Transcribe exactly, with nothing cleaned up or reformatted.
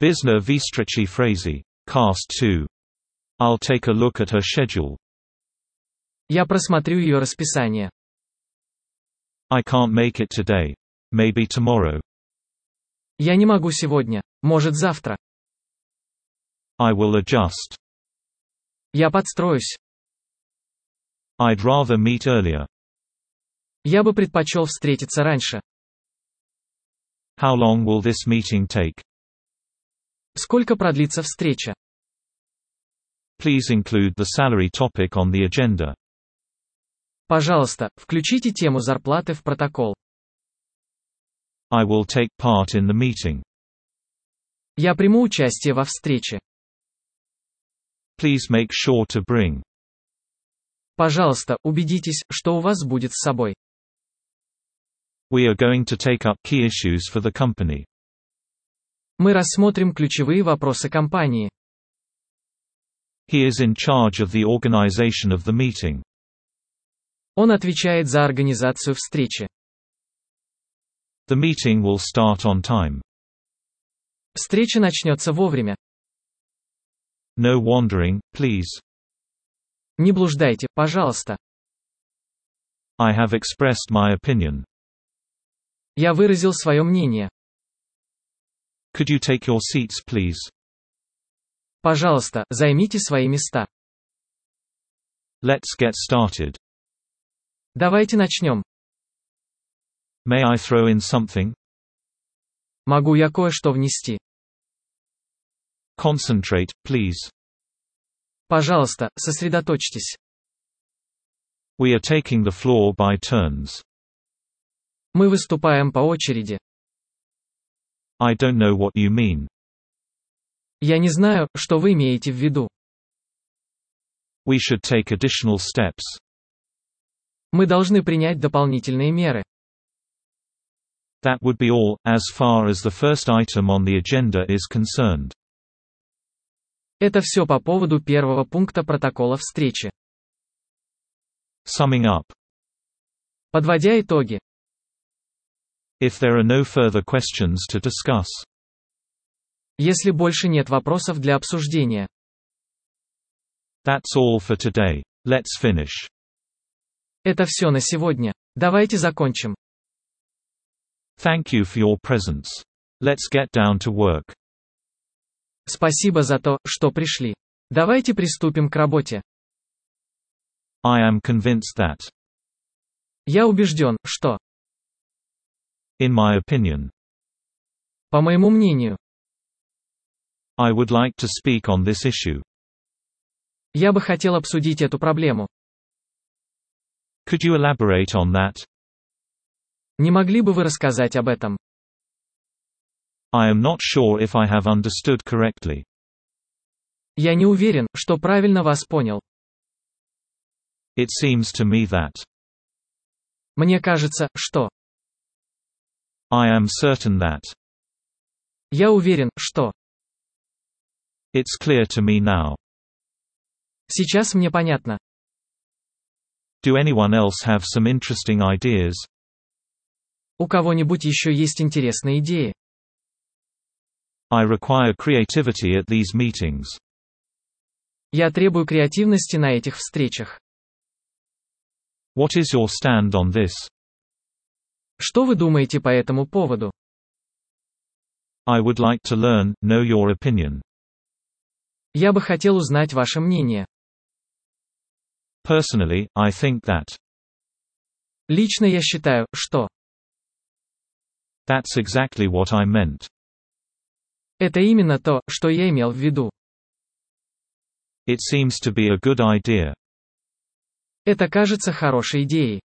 Bizna Vistrechi Frazee. Cast two. I'll take a look at her schedule. Я просмотрю ее расписание. I can't make it today. Maybe tomorrow. Я не могу сегодня. Может завтра. I will adjust. Я подстроюсь. I'd rather meet earlier. Я бы предпочел встретиться раньше. How long will this meeting take? Сколько продлится встреча? Please include the salary topic on the agenda. Пожалуйста, включите тему зарплаты в протокол. I will take part in the meeting. Я приму участие во встрече. Please make sure to bring. Пожалуйста, убедитесь, что у вас будет с собой. We are going to take up key issues for the company. Мы рассмотрим ключевые вопросы компании. He is in charge of the organization of the meeting. Он отвечает за организацию встречи. The meeting will start on time. Встреча начнется вовремя. No wandering, please. Не блуждайте, пожалуйста. I have expressed my opinion. Я выразил свое мнение. Could you take your seats, please? Пожалуйста, займите свои места. Let's get started. Давайте начнем. May I throw in something? Могу я кое-что внести? Concentrate, please. Пожалуйста, сосредоточьтесь. We are taking the floor by turns. Мы выступаем по очереди. I don't know what you mean. Я не знаю, что вы имеете в виду. We should take additional steps. Мы должны принять дополнительные меры. That would be all, as far as the first item on the agenda is concerned. Это все по поводу первого пункта протокола встречи. Summing up. Подводя итоги. If there are no further questions to discuss. Если больше нет вопросов для обсуждения. That's all for today. Let's finish. Это все на сегодня. Давайте закончим. Thank you for your presence. Let's get down to work. Спасибо за то, что пришли. Давайте приступим к работе. I am convinced that. Я убежден, что. In my opinion. По моему мнению. I would like to speak on this issue. Я бы хотел обсудить эту проблему. Could you elaborate on that? Не могли бы вы рассказать об этом? I am not sure if I have understood correctly. Я не уверен, что правильно вас понял. It seems to me that. Мне кажется, что. I am certain that. Я уверен, что. It's clear to me now. Сейчас мне понятно. Do anyone else have some interesting ideas? У кого-нибудь еще есть интересные идеи? I require creativity at these meetings. Я требую креативности на этих встречах. What is your stand on this? Что вы думаете по этому поводу? I would like to learn, know your opinion. Я бы хотел узнать ваше мнение. Personally, I think that. Лично я считаю, что. That's exactly what I meant. Это именно то, что я имел в виду. It seems to be a good idea. Это кажется хорошей идеей.